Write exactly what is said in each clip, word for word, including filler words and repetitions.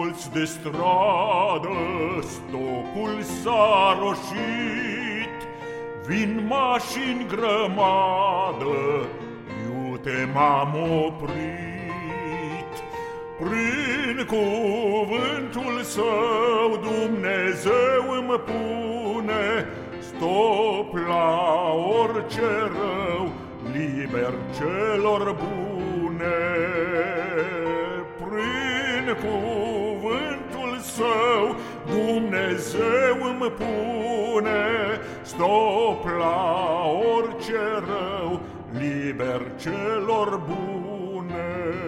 colț de stradă stopul s-a roșit, vin mașini grămadă, iute m-am oprit. Prin cuvântul său Dumnezeu îmi pune stop la orice rău, liber celor bune. Prin cuvântul său Dumnezeu îmi pune stop la orice rău, liber celor bune.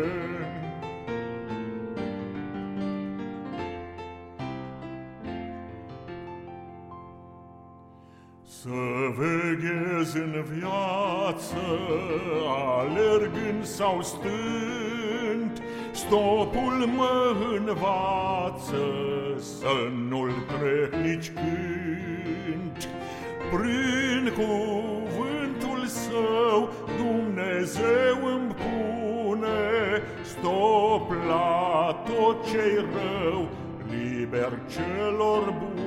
Să veghez în viață, alergând sau stând, stopul mă învață să nu-l trec nici când. Prin cuvântul său Dumnezeu îmi pune stop la tot ce-i rău, liber celor bune.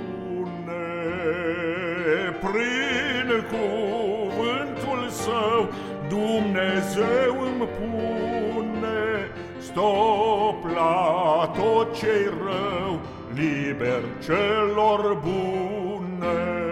Prin cuvântul său Dumnezeu îmi pune stop la tot ce-i rău, liber celor bune.